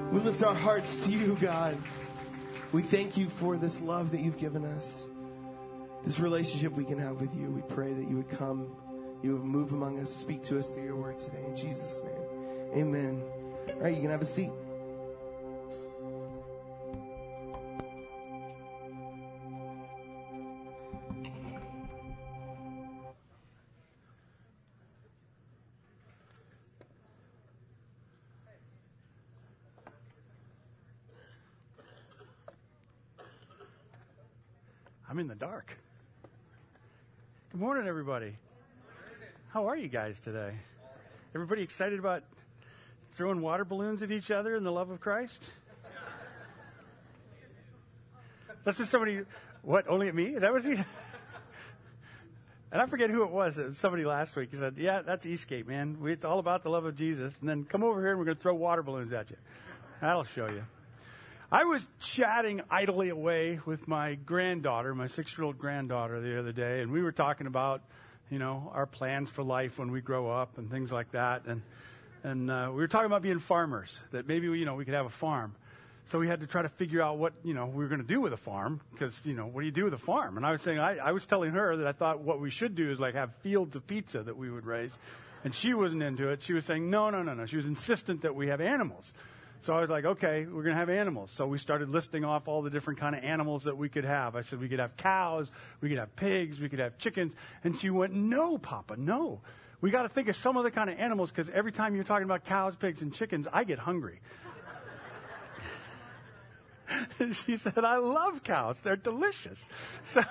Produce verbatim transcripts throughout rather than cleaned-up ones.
We lift our hearts to you, God. We thank you for this love that you've given us, this relationship we can have with you. We pray that you would come, you would move among us, speak to us through your word today. In Jesus' name, amen. All right, you can have a seat. I'm in the dark. Good morning, everybody. How are you guys today? Everybody excited about throwing water balloons at each other in the love of Christ? That's just somebody, what, only at me? Is that what he said? And I forget who it was. It was somebody last week. He said, yeah, that's Eastgate, man. We, it's all about the love of Jesus. And then come over here and we're going to throw water balloons at you. That'll show you. I was chatting idly away with my granddaughter, my six-year-old granddaughter the other day, and we were talking about, you know, our plans for life when we grow up and things like that. And and uh, we were talking about being farmers, that maybe, we, you know, we could have a farm. So we had to try to figure out what, you know, we were going to do with a farm, because, you know, what do you do with a farm? And I was saying, I, I was telling her that I thought what we should do is like have fields of pizza that we would raise. And she wasn't into it. She was saying, no, no, no, no. She was insistent that we have animals. So I was like, okay, we're going to have animals. So we started listing off all the different kind of animals that we could have. I said we could have cows, we could have pigs, we could have chickens. And she went, no, Papa, no. We got to think of some other kind of animals, because every time you're talking about cows, pigs, and chickens, I get hungry. And she said, I love cows. They're delicious. So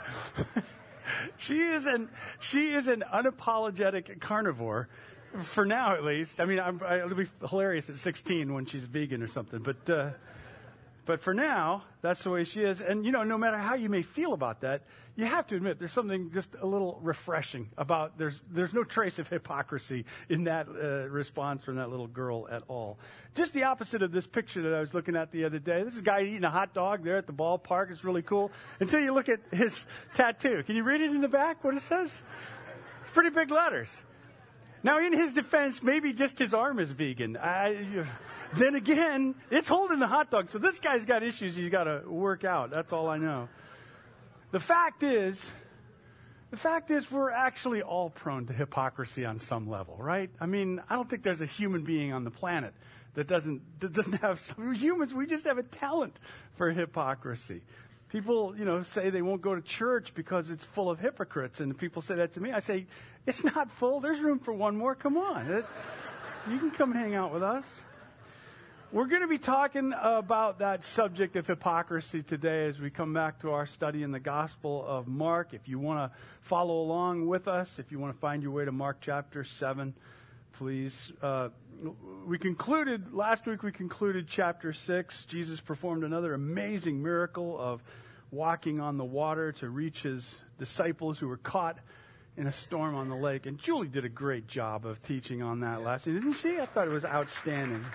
she is an she is an unapologetic carnivore. For now, at least. I mean, I'm, it'll be hilarious at sixteen when she's vegan or something. But uh, but for now, that's the way she is. And, you know, no matter how you may feel about that, you have to admit there's something just a little refreshing about, there's there's no trace of hypocrisy in that uh, response from that little girl at all. Just the opposite of this picture that I was looking at the other day. This is a guy eating a hot dog there at the ballpark. It's really cool. Until you look at his tattoo. Can you read it in the back, what it says? It's pretty big letters. Now, in his defense, maybe just his arm is vegan. I, then again, it's holding the hot dog. So this guy's got issues he's got to work out. That's all I know. The fact is, the fact is we're actually all prone to hypocrisy on some level, right? I mean, I don't think there's a human being on the planet that doesn't, that doesn't have, some, humans, we just have a talent for hypocrisy. People, you know, say they won't go to church because it's full of hypocrites. And people say that to me. I say, it's not full. There's room for one more. Come on. It, you can come hang out with us. We're going to be talking about that subject of hypocrisy today as we come back to our study in the Gospel of Mark. If you want to follow along with us, if you want to find your way to Mark chapter seven, please. Uh, we concluded, last week we concluded chapter six. Jesus performed another amazing miracle of walking on the water to reach his disciples who were caught in a storm on the lake. And Julie did a great job of teaching on that last week, didn't she? I thought it was outstanding.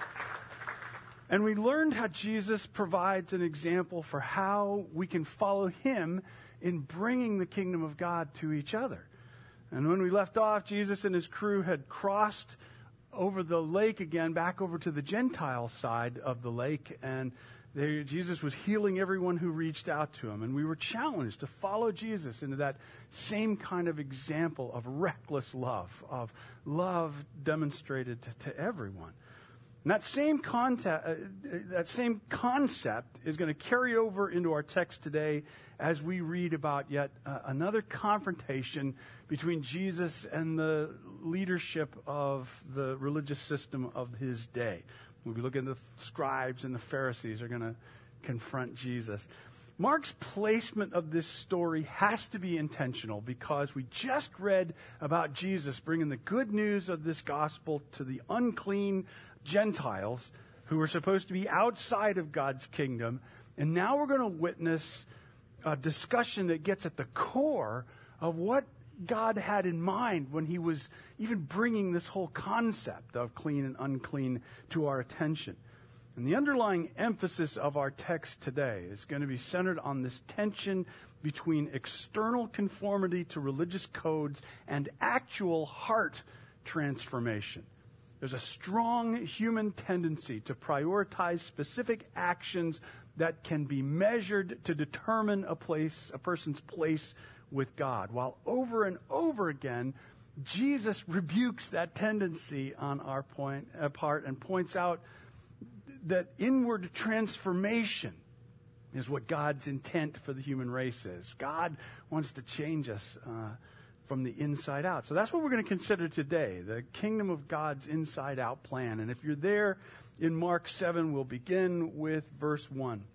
And we learned how Jesus provides an example for how we can follow him in bringing the kingdom of God to each other. And when we left off, Jesus and his crew had crossed over the lake again, back over to the Gentile side of the lake, and they, Jesus was healing everyone who reached out to him. And we were challenged to follow Jesus into that same kind of example of reckless love, of love demonstrated to, to everyone. And that same concept, uh, that same concept is going to carry over into our text today as we read about yet uh, another confrontation between Jesus and the leadership of the religious system of his day. We'll be looking at the scribes and the Pharisees are going to confront Jesus. Mark's placement of this story has to be intentional because we just read about Jesus bringing the good news of this gospel to the unclean Gentiles who were supposed to be outside of God's kingdom. And now we're going to witness a discussion that gets at the core of what God had in mind when he was even bringing this whole concept of clean and unclean to our attention. And the underlying emphasis of our text today is going to be centered on this tension between external conformity to religious codes and actual heart transformation. There's a strong human tendency to prioritize specific actions that can be measured to determine a place, a person's place with God. While over and over again, Jesus rebukes that tendency on our point, uh, part and points out that inward transformation is what God's intent for the human race is. God wants to change us uh, from the inside out. So that's what we're going to consider today, the kingdom of God's inside out plan. And if you're there in Mark seven, we'll begin with verse one.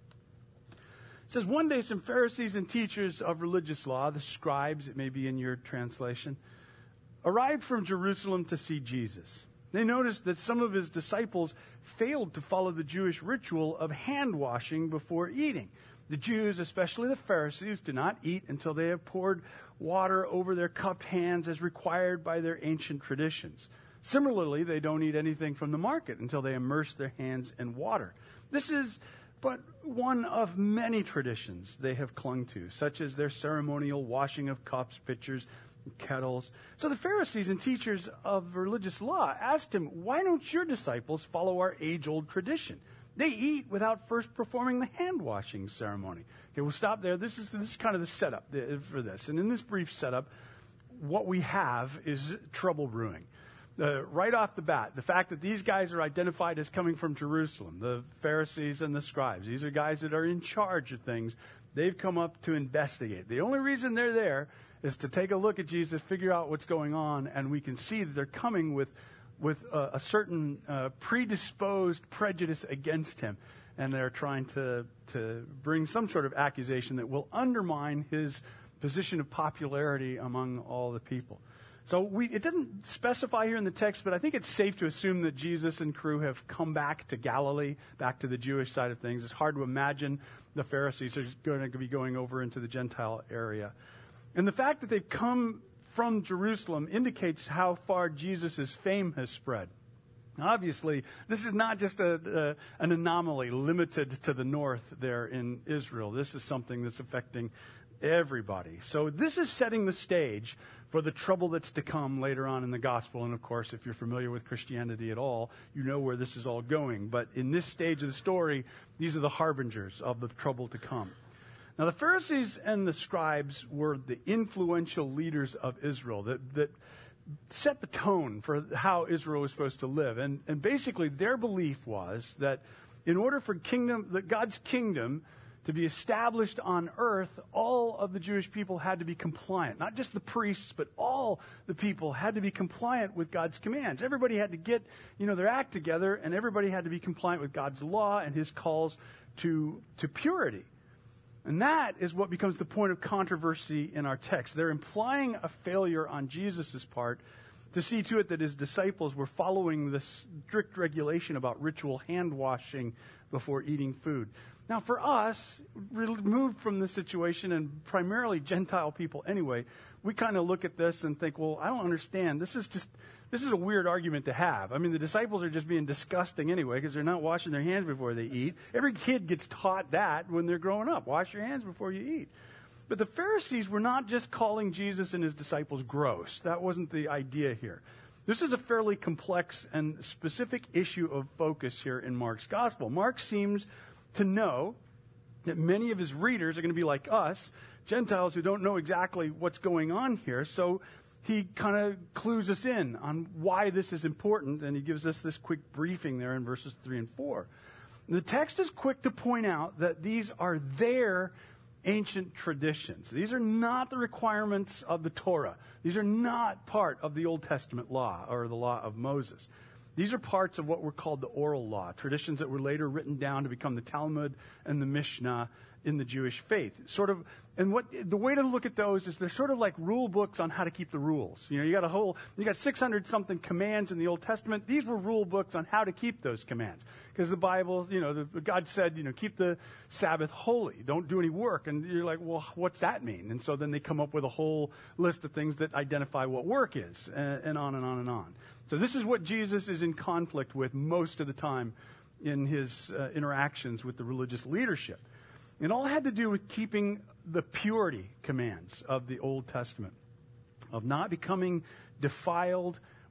It says, one day some Pharisees and teachers of religious law, the scribes, it may be in your translation, arrived from Jerusalem to see Jesus. They noticed that some of his disciples failed to follow the Jewish ritual of hand washing before eating. The Jews, especially the Pharisees, do not eat until they have poured water over their cupped hands as required by their ancient traditions. Similarly, they don't eat anything from the market until they immerse their hands in water. This is but one of many traditions they have clung to, such as their ceremonial washing of cups, pitchers, and kettles. So the Pharisees and teachers of religious law asked him, why don't your disciples follow our age-old tradition? They eat without first performing the hand-washing ceremony. Okay, we'll stop there. This is, this is kind of the setup for this. And in this brief setup, what we have is trouble brewing. Uh, right off the bat, the fact that these guys are identified as coming from Jerusalem, the Pharisees and the scribes, these are guys that are in charge of things. They've come up to investigate. The only reason they're there is to take a look at Jesus, figure out what's going on, and we can see that they're coming with with a, a certain uh, predisposed prejudice against him, and they're trying to to bring some sort of accusation that will undermine his position of popularity among all the people. So we, it doesn't specify here in the text, but I think it's safe to assume that Jesus and crew have come back to Galilee, back to the Jewish side of things. It's hard to imagine the Pharisees are going to be going over into the Gentile area. And the fact that they've come from Jerusalem indicates how far Jesus' fame has spread. Obviously, this is not just a, a, an anomaly limited to the north there in Israel. This is something that's affecting everybody. So this is setting the stage for the trouble that's to come later on in the gospel. And of course, if you're familiar with Christianity at all, you know where this is all going. But in this stage of the story, these are the harbingers of the trouble to come. Now, the Pharisees and the scribes were the influential leaders of Israel that, that set the tone for how Israel was supposed to live. And, and basically, their belief was that in order for kingdom, that God's kingdom to be established on earth, all of the Jewish people had to be compliant. Not just the priests, but all the people had to be compliant with God's commands. Everybody had to get, you know, their act together, and everybody had to be compliant with God's law and his calls to, to purity. And that is what becomes the point of controversy in our text. They're implying a failure on Jesus' part to see to it that his disciples were following this strict regulation about ritual hand washing before eating food. Now, for us, removed from this situation, and primarily Gentile people anyway, we kind of look at this and think, well, I don't understand. This is just, this is a weird argument to have. I mean, the disciples are just being disgusting anyway because they're not washing their hands before they eat. Every kid gets taught that when they're growing up. Wash your hands before you eat. But the Pharisees were not just calling Jesus and his disciples gross. That wasn't the idea here. This is a fairly complex and specific issue of focus here in Mark's gospel. Mark seems to know that many of his readers are going to be like us, Gentiles who don't know exactly what's going on here. So he kind of clues us in on why this is important, and he gives us this quick briefing there in verses three and four. The text is quick to point out that these are their ancient traditions. These are not the requirements of the Torah. These are not part of the Old Testament law or the law of Moses. These are parts of what were called the oral law, traditions that were later written down to become the Talmud and the Mishnah in the Jewish faith. Sort of, and what the way to look at those is they're sort of like rule books on how to keep the rules. You know, you got a whole, you got six hundred something commands in the Old Testament. These were rule books on how to keep those commands. Because the Bible, you know, the, God said, you know, keep the Sabbath holy. Don't do any work. And you're like, well, what's that mean? And so then they come up with a whole list of things that identify what work is, and, and on and on and on. So this is what Jesus is in conflict with most of the time in his uh, interactions with the religious leadership. It all had to do with keeping the purity commands of the Old Testament, of not becoming defiled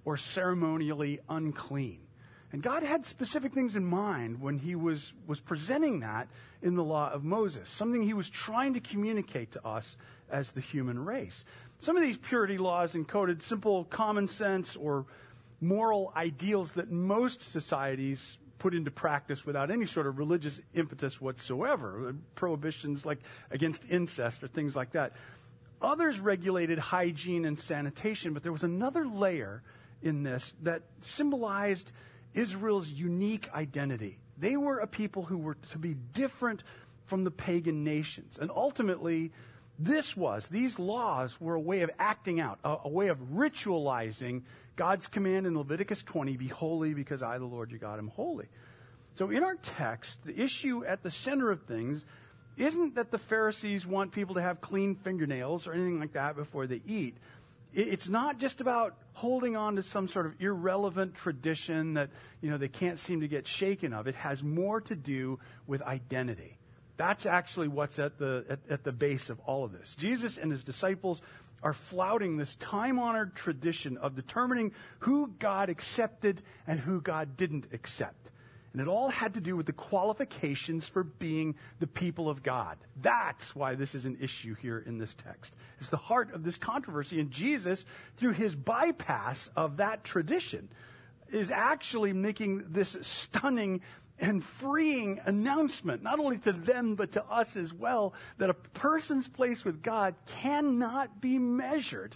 or ceremonially unclean. And God had specific things in mind when he was, was presenting that in the law of Moses, something he was trying to communicate to us as the human race. Some of these purity laws encoded simple common sense or moral ideals that most societies put into practice without any sort of religious impetus whatsoever, prohibitions like against incest or things like that. Others regulated hygiene and sanitation, but there was another layer in this that symbolized Israel's unique identity. They were a people who were to be different from the pagan nations. And ultimately, this was, these laws were a way of acting out, a, a way of ritualizing God's command in Leviticus twenty, be holy because I, the Lord your God, am holy. So in our text, the issue at the center of things isn't that the Pharisees want people to have clean fingernails or anything like that before they eat. It's not just about holding on to some sort of irrelevant tradition that, you know, they can't seem to get shaken of. It has more to do with identity. That's actually what's at the at, at the base of all of this. Jesus and his disciples are flouting this time-honored tradition of determining who God accepted and who God didn't accept. And it all had to do with the qualifications for being the people of God. That's why this is an issue here in this text. It's the heart of this controversy. And Jesus, through his bypass of that tradition, is actually making this stunning and freeing announcement, not only to them, but to us as well, that a person's place with God cannot be measured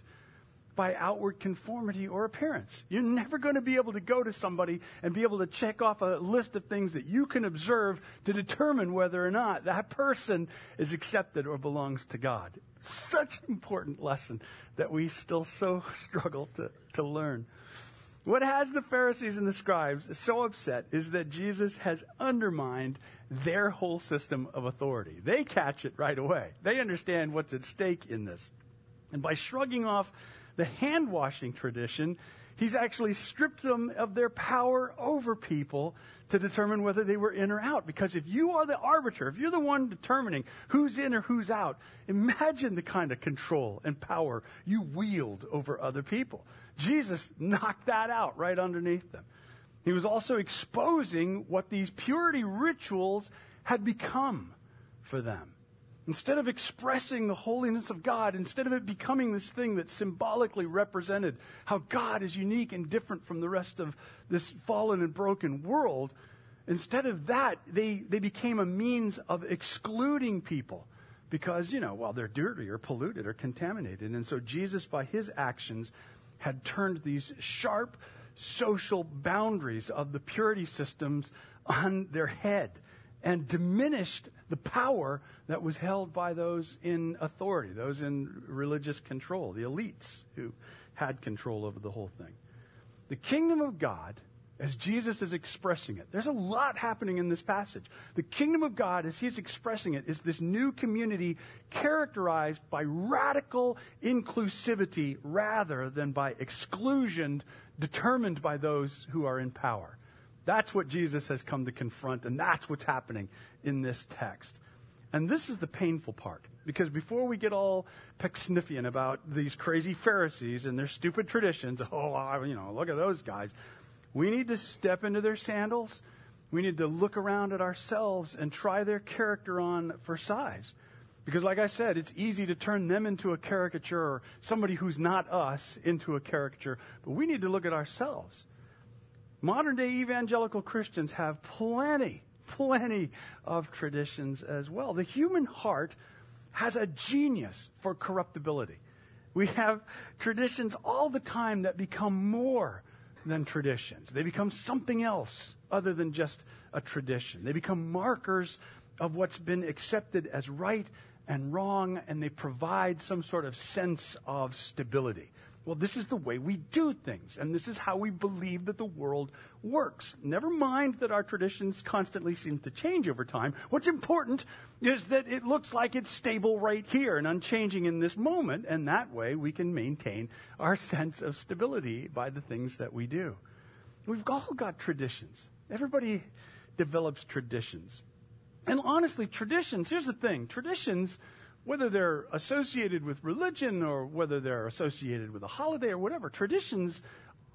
by outward conformity or appearance. You're never going to be able to go to somebody and be able to check off a list of things that you can observe to determine whether or not that person is accepted or belongs to God. Such an important lesson that we still so struggle to, to learn. What has the Pharisees and the scribes so upset is that Jesus has undermined their whole system of authority. They catch it right away. They understand what's at stake in this. And by shrugging off the hand-washing tradition, he's actually stripped them of their power over people to determine whether they were in or out. Because if you are the arbiter, if you're the one determining who's in or who's out, imagine the kind of control and power you wield over other people. Jesus knocked that out right underneath them. He was also exposing what these purity rituals had become for them. Instead of expressing the holiness of God, instead of it becoming this thing that symbolically represented how God is unique and different from the rest of this fallen and broken world, instead of that, they, they became a means of excluding people because, you know, well, they're dirty or polluted or contaminated. And so Jesus, by his actions, had turned these sharp social boundaries of the purity systems on their head and diminished the power that was held by those in authority, those in religious control, the elites who had control over the whole thing. The kingdom of God, as Jesus is expressing it, there's a lot happening in this passage. The kingdom of God, as he's expressing it, is this new community characterized by radical inclusivity rather than by exclusion determined by those who are in power. That's what Jesus has come to confront, and that's what's happening in this text. And this is the painful part, because before we get all Pecksniffian about these crazy Pharisees and their stupid traditions, oh, you know, look at those guys, we need to step into their sandals. We need to look around at ourselves and try their character on for size. Because like I said, it's easy to turn them into a caricature or somebody who's not us into a caricature, but we need to look at ourselves. Modern-day evangelical Christians have plenty, plenty of traditions as well. The human heart has a genius for corruptibility. We have traditions all the time that become more than traditions. They become something else other than just a tradition. They become markers of what's been accepted as right and wrong, and they provide some sort of sense of stability. Well, this is the way we do things, and this is how we believe that the world works. Never mind that our traditions constantly seem to change over time. What's important is that it looks like it's stable right here and unchanging in this moment, and that way we can maintain our sense of stability by the things that we do. We've all got traditions. Everybody develops traditions. And honestly, traditions, here's the thing, traditions, whether they're associated with religion or whether they're associated with a holiday or whatever, traditions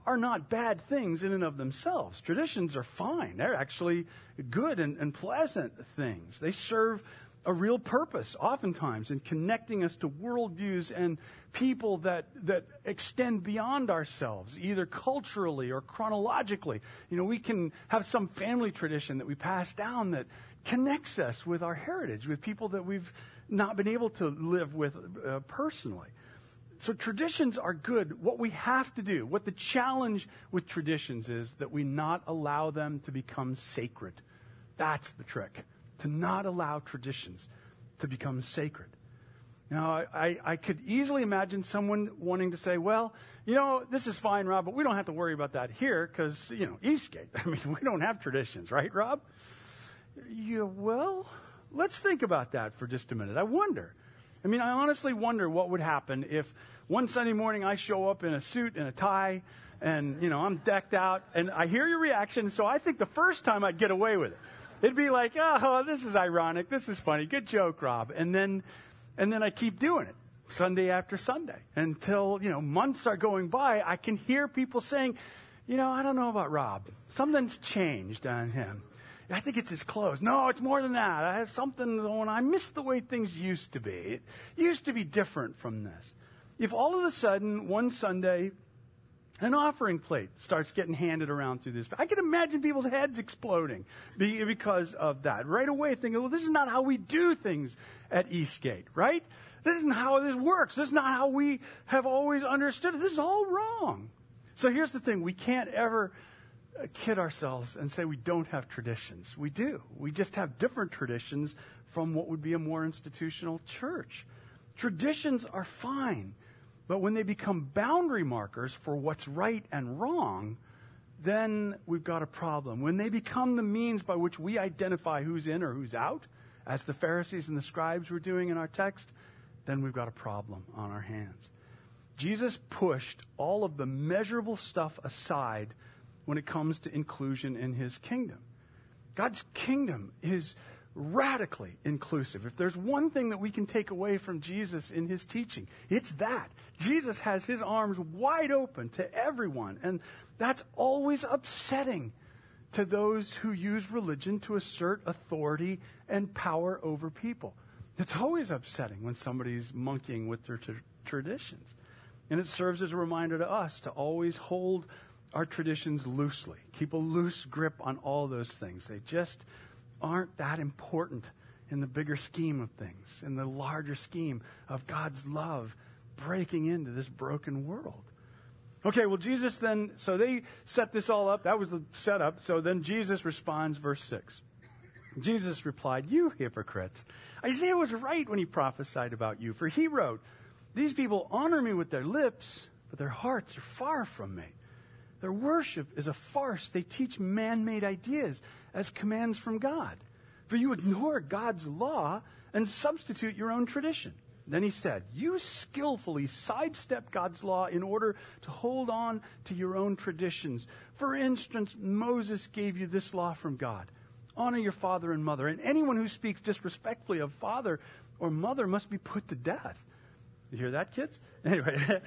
are not bad things in and of themselves. Traditions are fine. They're actually good and, and pleasant things. They serve a real purpose, oftentimes, in connecting us to worldviews and people that, that extend beyond ourselves, either culturally or chronologically. You know, we can have some family tradition that we pass down that connects us with our heritage, with people that we've not been able to live with uh, personally. So traditions are good. What we have to do, what the challenge with traditions is, that we not allow them to become sacred. That's the trick. To not allow traditions to become sacred. Now, I, I, I could easily imagine someone wanting to say, well, you know, this is fine, Rob, but we don't have to worry about that here because, you know, Eastgate, I mean, we don't have traditions, right, Rob? Yeah, well, let's think about that for just a minute. I wonder. I mean, I honestly wonder what would happen if one Sunday morning I show up in a suit and a tie and, you know, I'm decked out and I hear your reaction, so I think the first time I'd get away with it. It'd be like, oh, this is ironic. This is funny. Good joke, Rob. And then, and then I keep doing it Sunday after Sunday until, you know, months are going by. I can hear people saying, you know, I don't know about Rob. Something's changed on him. I think it's his clothes. No, it's more than that. I have something going. I miss the way things used to be. It used to be different from this. If all of a sudden one Sunday an offering plate starts getting handed around through this, I can imagine people's heads exploding because of that. Right away thinking, well, this is not how we do things at Eastgate, right? This isn't how this works. This is not how we have always understood it. This is all wrong. So here's the thing. We can't ever kid ourselves and say we don't have traditions. We do. We just have different traditions from what would be a more institutional church. Traditions are fine. But when they become boundary markers for what's right and wrong, then we've got a problem. When they become the means by which we identify who's in or who's out, as the Pharisees and the scribes were doing in our text, then we've got a problem on our hands. Jesus pushed all of the measurable stuff aside when it comes to inclusion in his kingdom. God's kingdom is radically inclusive. If there's one thing that we can take away from Jesus in his teaching, it's that. Jesus has his arms wide open to everyone, and that's always upsetting to those who use religion to assert authority and power over people. It's always upsetting when somebody's monkeying with their t- traditions. And it serves as a reminder to us to always hold our traditions loosely, keep a loose grip on all those things. They just aren't that important in the bigger scheme of things, in the larger scheme of God's love breaking into this broken world. Okay, well, Jesus then, so they set this all up. That was the setup. So then Jesus responds, verse six. Jesus replied, "You hypocrites, Isaiah was right when he prophesied about you, for he wrote, 'These people honor me with their lips, but their hearts are far from me. Their worship is a farce. They teach man-made ideas as commands from God. For you ignore God's law and substitute your own tradition.' Then he said, 'You skillfully sidestep God's law in order to hold on to your own traditions. For instance, Moses gave you this law from God. Honor your father and mother, and anyone who speaks disrespectfully of father or mother must be put to death.'" You hear that, kids? Anyway,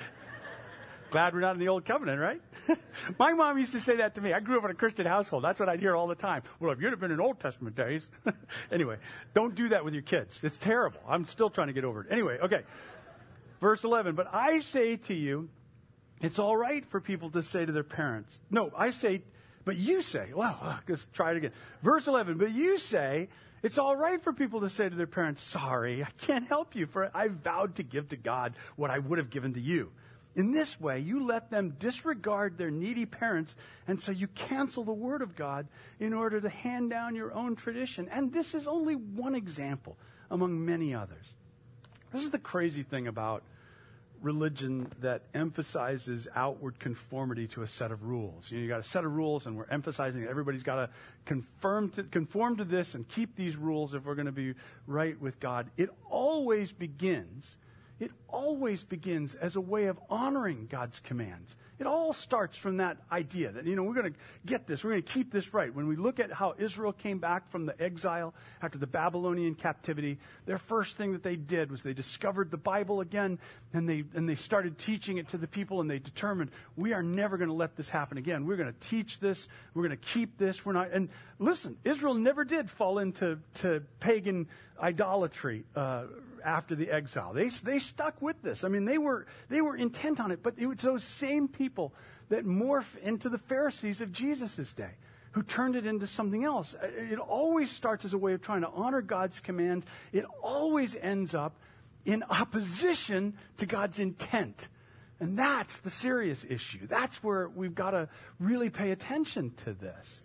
glad we're not in the old covenant, right? My mom used to say that to me. I grew up in a Christian household. That's what I'd hear all the time. Well, if you'd have been in Old Testament days. Anyway, don't do that with your kids. It's terrible. I'm still trying to get over it. Anyway, okay. Verse eleven, "But I say to you, it's all right for people to say to their parents." No, I say, but you say, well, let's try it again. Verse eleven, "But you say, it's all right for people to say to their parents, 'Sorry, I can't help you, for I vowed to give to God what I would have given to you.' In this way, you let them disregard their needy parents, and so you cancel the word of God in order to hand down your own tradition." And this is only one example among many others. This is the crazy thing about religion that emphasizes outward conformity to a set of rules. You know, you got a set of rules, and we're emphasizing that everybody's got to conform to conform to this and keep these rules if we're going to be right with God. It always begins It always begins as a way of honoring God's commands It all starts from that idea that, you know, we're going to get this, we're going to keep this right. When we look at how Israel came back from the exile after the Babylonian captivity, their first thing that they did was they discovered the Bible again, and they and they started teaching it to the people, and they determined, we are never going to let this happen again. We're going to teach this, we're going to keep this, we're not, and listen, Israel never did fall into to pagan idolatry uh, after the exile. They they stuck with this. I mean, they were they were intent on it, but it was those same people that morph into the Pharisees of Jesus' day, who turned it into something else. It always starts as a way of trying to honor God's command. It always ends up in opposition to God's intent. And that's the serious issue. That's where we've got to really pay attention to this.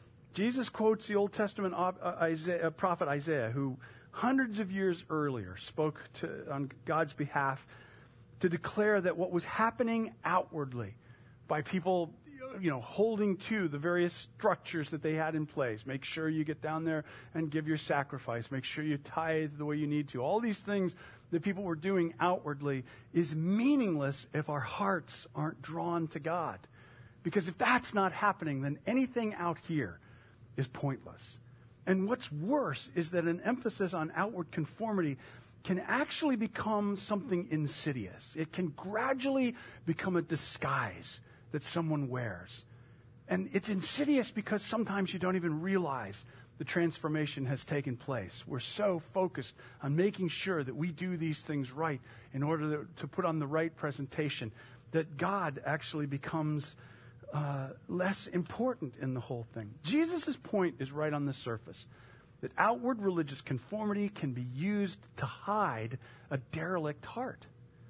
Jesus quotes the Old Testament Isaiah, prophet Isaiah, who hundreds of years earlier spoke to, on God's behalf to declare that what was happening outwardly by people, you know, holding to the various structures that they had in place. Make sure you get down there and give your sacrifice. Make sure you tithe the way you need to. All these things that people were doing outwardly is meaningless if our hearts aren't drawn to God. Because if that's not happening, then anything out here is pointless. And what's worse is that an emphasis on outward conformity can actually become something insidious. It can gradually become a disguise that someone wears. And it's insidious because sometimes you don't even realize the transformation has taken place. We're so focused on making sure that we do these things right in order to, to put on the right presentation that God actually becomes uh, less important in the whole thing. Jesus' point is right on the surface, that outward religious conformity can be used to hide a derelict heart.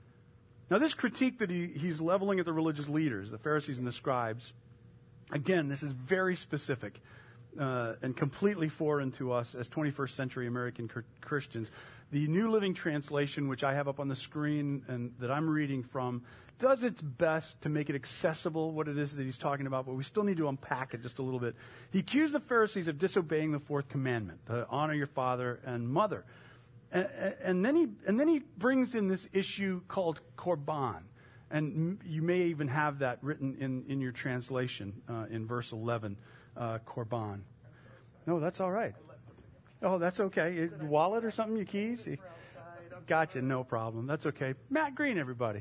Now, this critique that he, he's leveling at the religious leaders, the Pharisees and the scribes, again, this is very specific uh, and completely foreign to us as twenty-first century American cr- Christians. The New Living Translation, which I have up on the screen and that I'm reading from, does its best to make it accessible, what it is that he's talking about, but we still need to unpack it just a little bit. He accused the Pharisees of disobeying the fourth commandment, to honor your father and mother. And, and then he and then he brings in this issue called korban, and you may even have that written in, in your translation uh, in verse eleven, uh, korban. No, that's all right. Oh, that's okay. Your wallet or something, your keys? Gotcha, no problem. That's okay. Matt Green, everybody.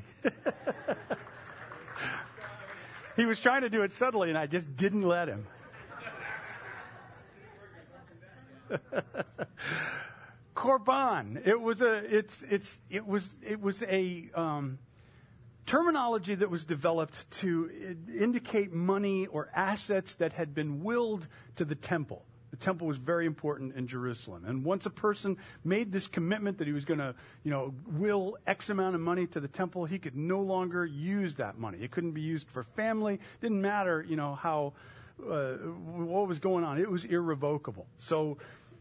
He was trying to do it subtly, and I just didn't let him. Korban. It was a. It's. It's. It was. It was a um, terminology that was developed to indicate money or assets that had been willed to the temple. The temple was very important in Jerusalem, and once a person made this commitment that he was going to, you know, will X amount of money to the temple, he could no longer use that money. It couldn't be used for family. Didn't matter, you know, how uh, what was going on. It was irrevocable. So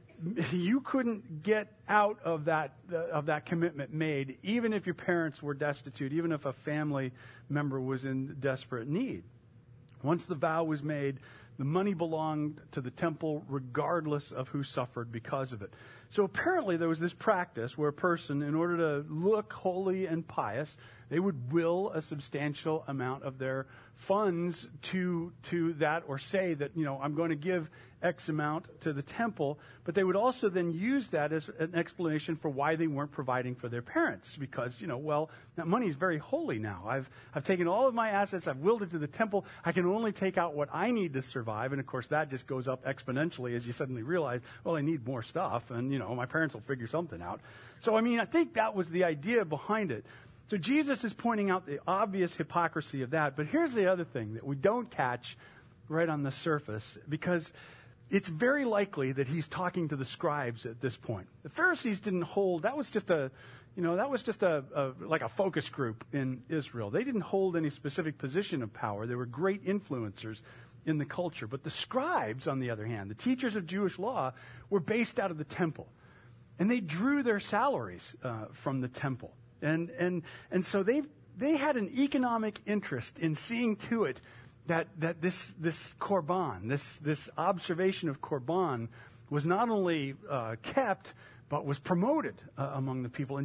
you couldn't get out of that uh, of that commitment made, even if your parents were destitute, even if a family member was in desperate need. Once the vow was made, the money belonged to the temple regardless of who suffered because of it. So apparently there was this practice where a person, in order to look holy and pious, they would will a substantial amount of their funds to to that, or say that, you know, I'm going to give X amount to the temple, but they would also then use that as an explanation for why they weren't providing for their parents, because, you know, well, that money is very holy now. I've I've taken all of my assets, I've willed it to the temple, I can only take out what I need to survive, and of course that just goes up exponentially as you suddenly realize, well, I need more stuff, and, you know, my parents will figure something out. So, I mean, I think that was the idea behind it. So Jesus is pointing out the obvious hypocrisy of that. But here's the other thing that we don't catch right on the surface, because it's very likely that he's talking to the scribes at this point. The Pharisees didn't hold, that was just a, you know, that was just a, a like a focus group in Israel. They didn't hold any specific position of power. They were great influencers in the culture. But the scribes, on the other hand, the teachers of Jewish law, were based out of the temple. And they drew their salaries uh, from the temple. And and and so they they had an economic interest in seeing to it that that this this korban, this this observation of korban, was not only uh, kept but was promoted uh, among the people. And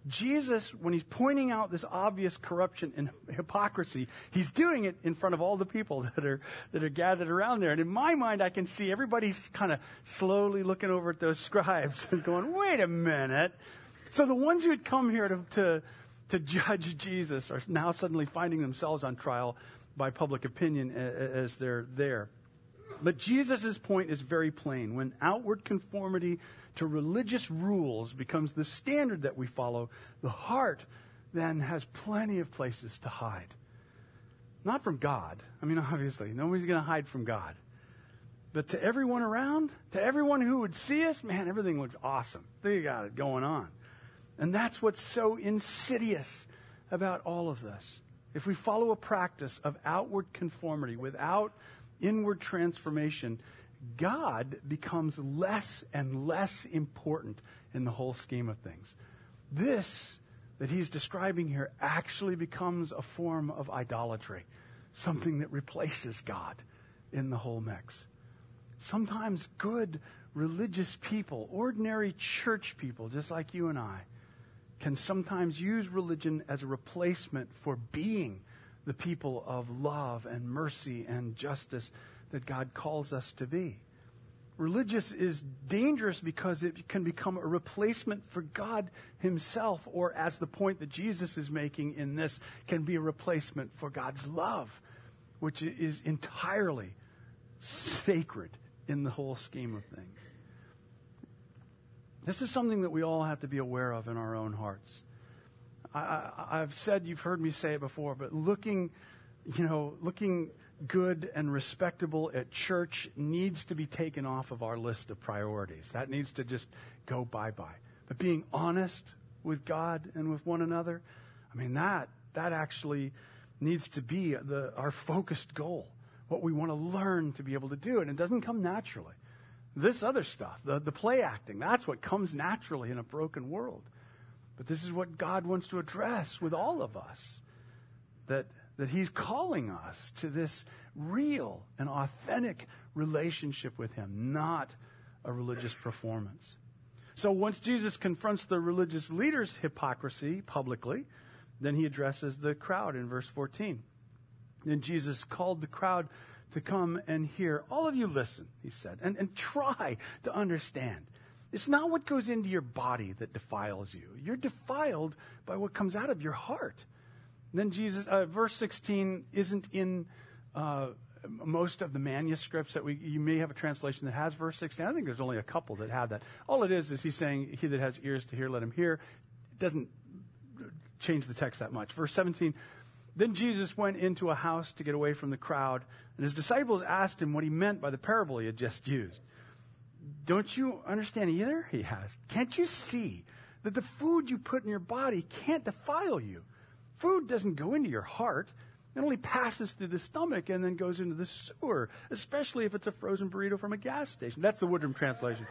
Jesus, when he's pointing out this obvious corruption and hypocrisy, he's doing it in front of all the people that are that are gathered around there. And in my mind, I can see everybody's kind of slowly looking over at those scribes and going, wait a minute. So the ones who had come here to, to, to judge Jesus are now suddenly finding themselves on trial by public opinion as they're there. But Jesus' point is very plain. When outward conformity to religious rules becomes the standard that we follow, the heart then has plenty of places to hide. Not from God. I mean, obviously, nobody's going to hide from God. But to everyone around, to everyone who would see us, man, everything looks awesome. They got it going on. And that's what's so insidious about all of this. If we follow a practice of outward conformity without inward transformation, God becomes less and less important in the whole scheme of things. This that he's describing here actually becomes a form of idolatry, something that replaces God in the whole mix. Sometimes good religious people, ordinary church people, just like you and I, can sometimes use religion as a replacement for being the people of love and mercy and justice that God calls us to be. Religious is dangerous because it can become a replacement for God himself, or as the point that Jesus is making in this, can be a replacement for God's love, which is entirely sacred in the whole scheme of things. This is something that we all have to be aware of in our own hearts. I, I, I've said, you've heard me say it before, but looking, you know, looking good and respectable at church needs to be taken off of our list of priorities. That needs to just go bye-bye. But being honest with God and with one another, I mean, that that actually needs to be the our focused goal, what we want to learn to be able to do. And it doesn't come naturally. This other stuff, the, the play acting, that's what comes naturally in a broken world. But this is what God wants to address with all of us, that that he's calling us to this real and authentic relationship with him, not a religious performance. So once Jesus confronts the religious leaders' hypocrisy publicly, then he addresses the crowd in verse fourteen. Then Jesus called the crowd to come and hear. All of you listen, he said, and, and try to understand. It's not what goes into your body that defiles you. You're defiled by what comes out of your heart. Then Jesus, uh, verse sixteen isn't in uh, most of the manuscripts that we, you may have a translation that has verse sixteen. I think there's only a couple that have that. All it is is he's saying, he that has ears to hear, let him hear. It doesn't change the text that much. Verse seventeen, then Jesus went into a house to get away from the crowd, and his disciples asked him what he meant by the parable he had just used. Don't you understand either? He asked. Can't you see that the food you put in your body can't defile you? Food doesn't go into your heart. It only passes through the stomach and then goes into the sewer, especially if it's a frozen burrito from a gas station. That's the Woodrum translation.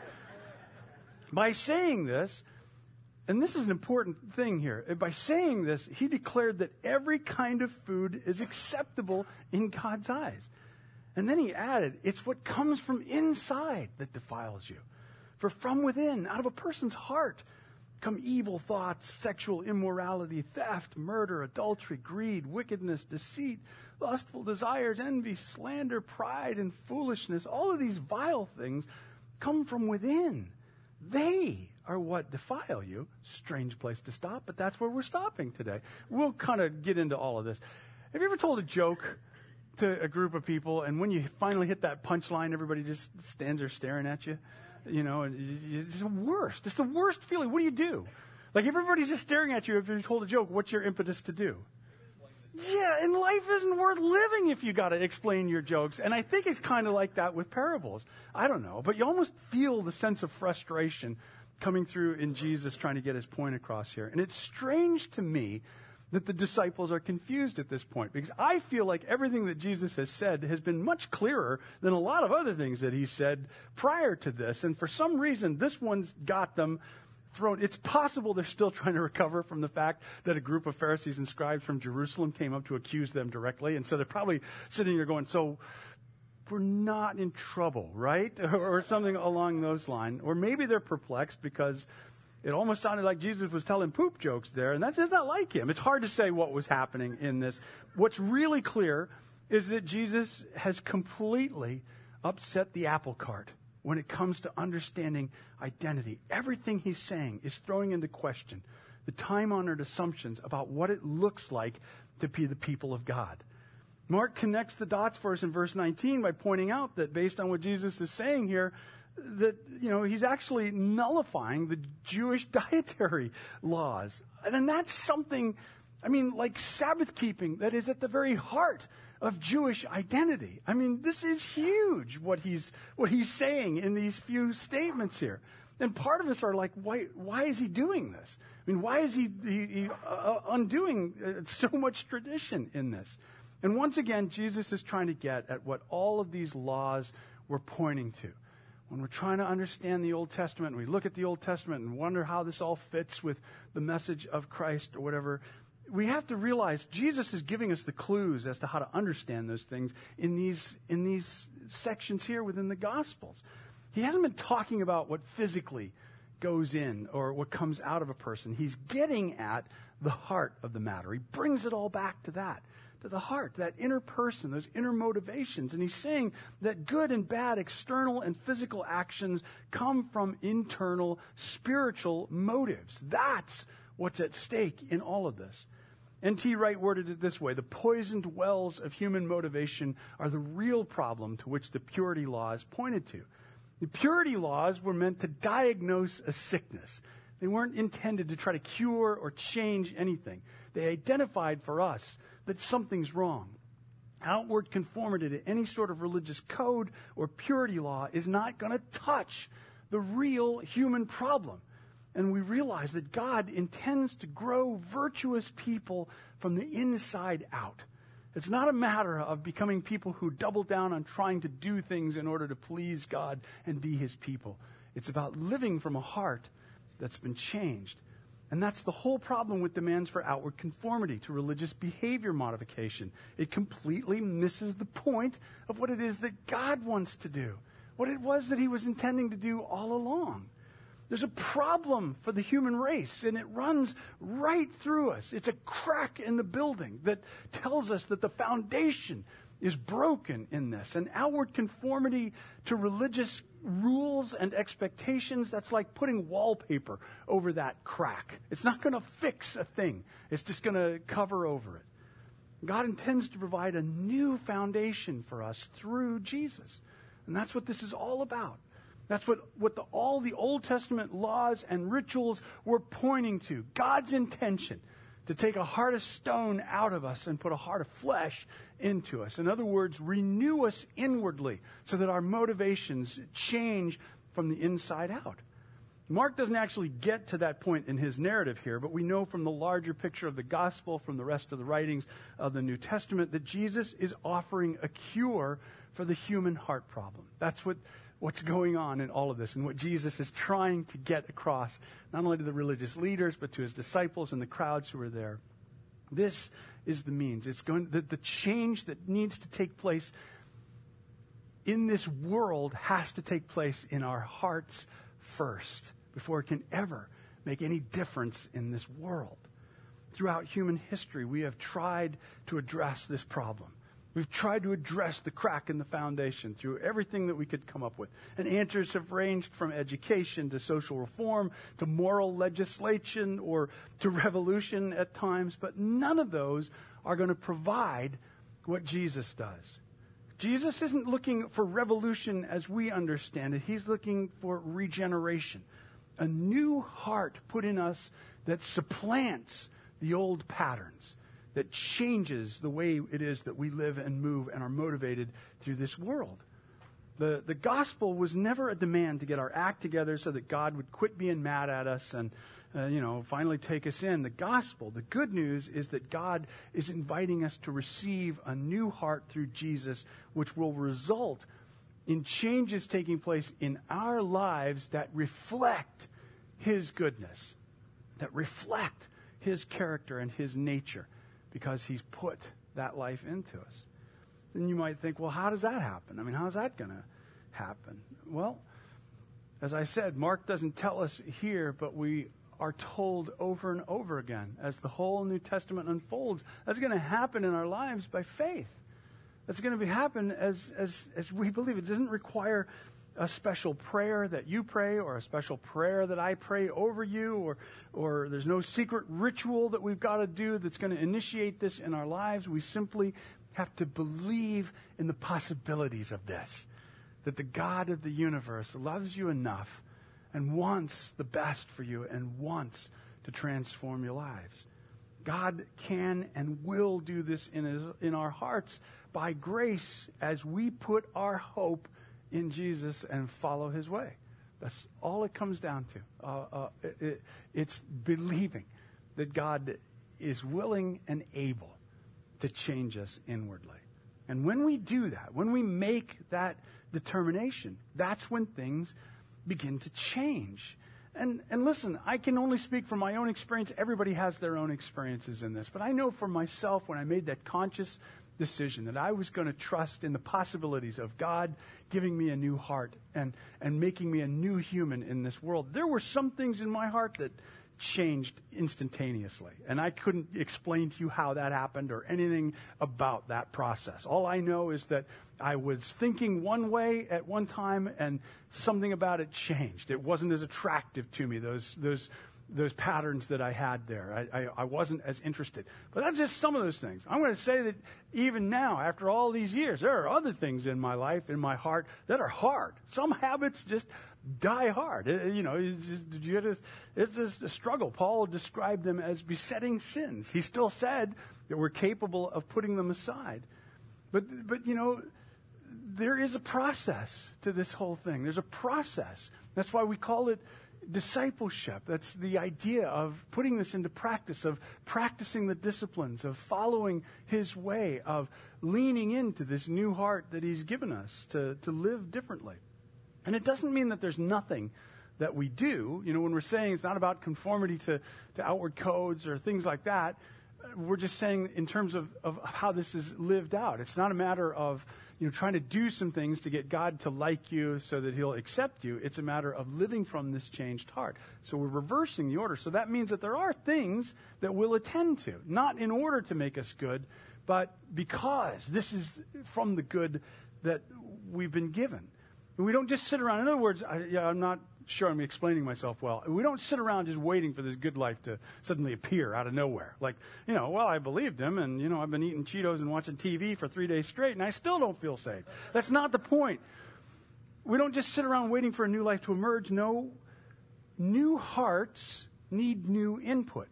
By saying this, and this is an important thing here, by saying this, he declared that every kind of food is acceptable in God's eyes. And then he added, it's what comes from inside that defiles you. For from within, out of a person's heart, come evil thoughts, sexual immorality, theft, murder, adultery, greed, wickedness, deceit, lustful desires, envy, slander, pride, and foolishness. All of these vile things come from within. They are what defile you. Strange place to stop, but that's where we're stopping today. We'll kind of get into all of this. Have you ever told a joke to a group of people, and when you finally hit that punchline, everybody just stands there staring at you? You know, and it's the worst. It's the worst feeling. What do you do? Like, if everybody's just staring at you, if you're told a joke, what's your impetus to do? Yeah, and life isn't worth living if you got to explain your jokes. And I think it's kind of like that with parables. I don't know, but you almost feel the sense of frustration coming through in Jesus trying to get his point across here. And it's strange to me that the disciples are confused at this point, because I feel like everything that Jesus has said has been much clearer than a lot of other things that he said prior to this. And for some reason, this one's got them thrown. It's possible they're still trying to recover from the fact that a group of Pharisees and scribes from Jerusalem came up to accuse them directly. And so they're probably sitting there going, so we're not in trouble, right? Or something along those lines. Or maybe they're perplexed because It almost sounded like Jesus was telling poop jokes there, and that's just not like him. It's hard to say what was happening in this. What's really clear is that Jesus has completely upset the apple cart when it comes to understanding identity. Everything he's saying is throwing into question the time-honored assumptions about what it looks like to be the people of God. Mark connects the dots for us in verse nineteen by pointing out that based on what Jesus is saying here, that, you know, he's actually nullifying the Jewish dietary laws. And then that's something, I mean, like Sabbath keeping, that is at the very heart of Jewish identity. I mean, this is huge, what he's what he's saying in these few statements here. And part of us are like, why why is he doing this? I mean, why is he, he, he uh, undoing uh, so much tradition in this? And once again, Jesus is trying to get at what all of these laws were pointing to. When we're trying to understand the Old Testament, and we look at the Old Testament and wonder how this all fits with the message of Christ or whatever, we have to realize Jesus is giving us the clues as to how to understand those things in these, in these sections here within the Gospels. He hasn't been talking about what physically goes in or what comes out of a person. He's getting at the heart of the matter. He brings it all back to that. To the heart, that inner person, those inner motivations. And he's saying that good and bad external and physical actions come from internal spiritual motives. That's what's at stake in all of this. N T Wright worded it this way: the poisoned wells of human motivation are the real problem to which the purity laws pointed to. The purity laws were meant to diagnose a sickness. They weren't intended to try to cure or change anything. They identified for us that something's wrong. Outward conformity to any sort of religious code or purity law is not going to touch the real human problem. And we realize that God intends to grow virtuous people from the inside out. It's not a matter of becoming people who double down on trying to do things in order to please God and be his people. It's about living from a heart that's been changed. And that's the whole problem with demands for outward conformity to religious behavior modification. It completely misses the point of what it is that God wants to do, what it was that he was intending to do all along. There's a problem for the human race, and it runs right through us. It's a crack in the building that tells us that the foundation is broken in this. And outward conformity to religious rules and expectations, that's like putting wallpaper over that crack. It's not going to fix a thing. It's just going to cover over it. God intends to provide a new foundation for us through Jesus. And that's what this is all about. That's what, what the, all the Old Testament laws and rituals were pointing to. God's intention to take a heart of stone out of us and put a heart of flesh into us. In other words, renew us inwardly so that our motivations change from the inside out. Mark doesn't actually get to that point in his narrative here, but we know from the larger picture of the gospel, from the rest of the writings of the New Testament, that Jesus is offering a cure for the human heart problem. That's what what's going on in all of this and what Jesus is trying to get across, not only to the religious leaders, but to his disciples and the crowds who are there. This is the means. It's going the, the change that needs to take place in this world has to take place in our hearts first before it can ever make any difference in this world. Throughout human history, we have tried to address this problem. We've tried to address the crack in the foundation through everything that we could come up with. And answers have ranged from education to social reform to moral legislation or to revolution at times. But none of those are going to provide what Jesus does. Jesus isn't looking for revolution as we understand it. He's looking for regeneration. A new heart put in us that supplants the old patterns, that changes the way it is that we live and move and are motivated through this world. The, the gospel was never a demand to get our act together so that God would quit being mad at us and, uh, you know, finally take us in. The gospel, the good news, is that God is inviting us to receive a new heart through Jesus, which will result in changes taking place in our lives that reflect his goodness, that reflect his character and his nature, because he's put that life into us. Then you might think, well, how does that happen? I mean, how's that going to happen? Well, As I said, Mark doesn't tell us here, but we are told over and over again as the whole New Testament unfolds, that's going to happen in our lives by faith. That's going to be happen as, as, as we believe. It doesn't require a special prayer that you pray or a special prayer that I pray over you, or, or there's no secret ritual that we've got to do that's going to initiate this in our lives. We simply have to believe in the possibilities of this, that the God of the universe loves you enough and wants the best for you and wants to transform your lives. God can and will do this in his, in our hearts by grace as we put our hope in Jesus and follow his way. That's all it comes down to. Uh, uh, it, it, it's believing that God is willing and able to change us inwardly. And when we do that, when we make that determination, that's when things begin to change. And and listen, I can only speak from my own experience. Everybody has their own experiences in this. But I know for myself, when I made that conscious decision that I was going to trust in the possibilities of God giving me a new heart and, and making me a new human in this world, there were some things in my heart that changed instantaneously. And I couldn't explain to you how that happened or anything about that process. All I know is that I was thinking one way at one time and something about it changed. It wasn't as attractive to me, those those those patterns that I had there. I, I, I wasn't as interested. But that's just some of those things. I'm going to say that even now, after all these years, there are other things in my life, in my heart, that are hard. Some habits just die hard. It, you know, it's just, you just, it's just a struggle. Paul described them as besetting sins. He still said that we're capable of putting them aside. But, but you know, there is a process to this whole thing. There's a process. That's why we call it discipleship. That's the idea of putting this into practice, of practicing the disciplines, of following his way, of leaning into this new heart that he's given us to, to live differently. And it doesn't mean that there's nothing that we do. You know, when we're saying it's not about conformity to, to outward codes or things like that, we're just saying in terms of, of how this is lived out. It's not a matter of, you know, trying to do some things to get God to like you so that he'll accept you. It's a matter of living from this changed heart. So we're reversing the order. So that means that there are things that we'll attend to, not in order to make us good, but because this is from the good that we've been given. And we don't just sit around. In other words, I, yeah, I'm not sure I'm explaining myself well. We don't sit around just waiting for this good life to suddenly appear out of nowhere. Like, you know, well, I believed him, and, you know, I've been eating Cheetos and watching T V for three days straight, and I still don't feel saved. That's not the point. We don't just sit around waiting for a new life to emerge. No, new hearts need new input.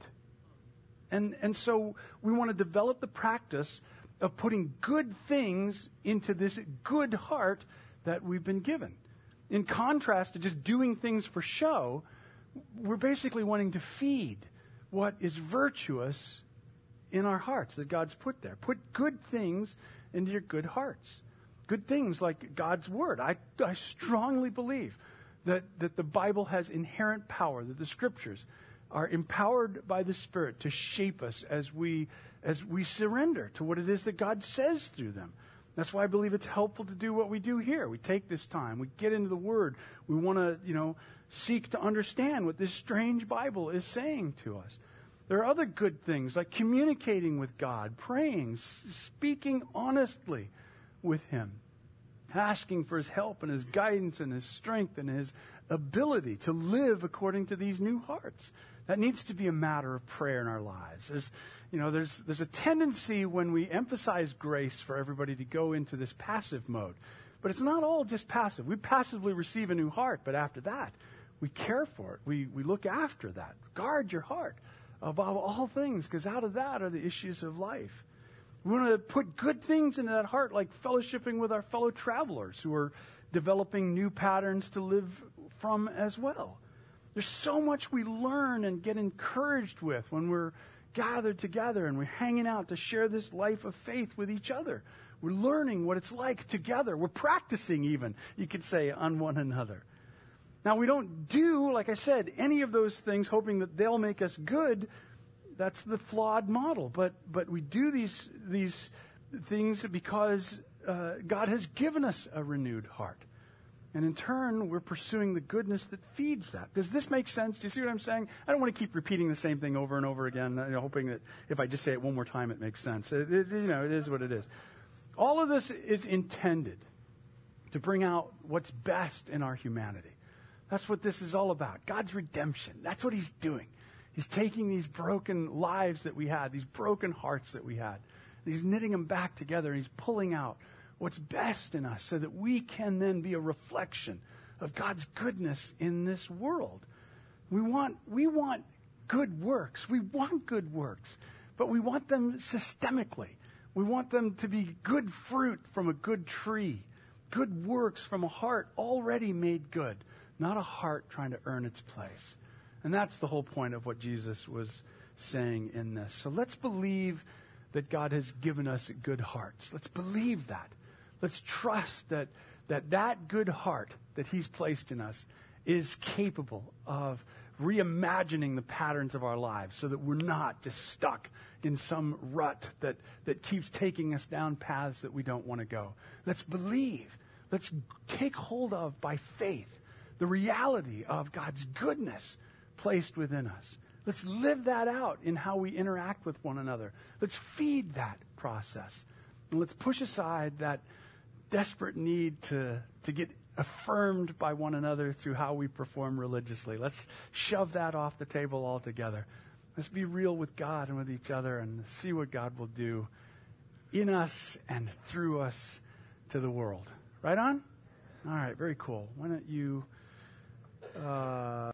And, and so we want to develop the practice of putting good things into this good heart that we've been given. In contrast to just doing things for show, we're basically wanting to feed what is virtuous in our hearts that God's put there. Put good things into your good hearts. Good things like God's Word. I, I strongly believe that, that the Bible has inherent power, that the Scriptures are empowered by the Spirit to shape us as we, as we surrender to what it is that God says through them. That's why I believe it's helpful to do what we do here. We take this time. We get into the Word. We want to, you know, seek to understand what this strange Bible is saying to us. There are other good things like communicating with God, praying, s- speaking honestly with Him, asking for His help and His guidance and His strength and His ability to live according to these new hearts. That needs to be a matter of prayer in our lives. There's, you know, there's there's a tendency when we emphasize grace for everybody to go into this passive mode. But it's not all just passive. We passively receive a new heart, but after that, we care for it. We we look after that. Guard your heart above all things, because out of that are the issues of life. We want to put good things into that heart, like fellowshipping with our fellow travelers who are developing new patterns to live from as well. There's so much we learn and get encouraged with when we're gathered together and we're hanging out to share this life of faith with each other. We're learning what it's like together. We're practicing even, you could say, on one another. Now, we don't do, like I said, any of those things hoping that they'll make us good. That's the flawed model. But but we do these, these things because uh, God has given us a renewed heart. And in turn, we're pursuing the goodness that feeds that. Does this make sense? Do you see what I'm saying? I don't want to keep repeating the same thing over and over again, you know, hoping that if I just say it one more time, it makes sense. It, it, you know, it is what it is. All of this is intended to bring out what's best in our humanity. That's what this is all about. God's redemption. That's what he's doing. He's taking these broken lives that we had, these broken hearts that we had, and he's knitting them back together, and he's pulling out what's best in us so that we can then be a reflection of God's goodness in this world. We want, we want good works. We want good works, but we want them systemically. We want them to be good fruit from a good tree, good works from a heart already made good, not a heart trying to earn its place. And that's the whole point of what Jesus was saying in this. So let's believe that God has given us good hearts. Let's believe that. Let's trust that that, that good heart that he's placed in us is capable of reimagining the patterns of our lives so that we're not just stuck in some rut that, that keeps taking us down paths that we don't want to go. Let's believe. Let's take hold of, by faith, the reality of God's goodness placed within us. Let's live that out in how we interact with one another. Let's feed that process. And let's push aside that desperate need to, to get affirmed by one another through how we perform religiously. Let's shove that off the table altogether. Let's be real with God and with each other and see what God will do in us and through us to the world. Right on? All right, very cool. Why don't you... Uh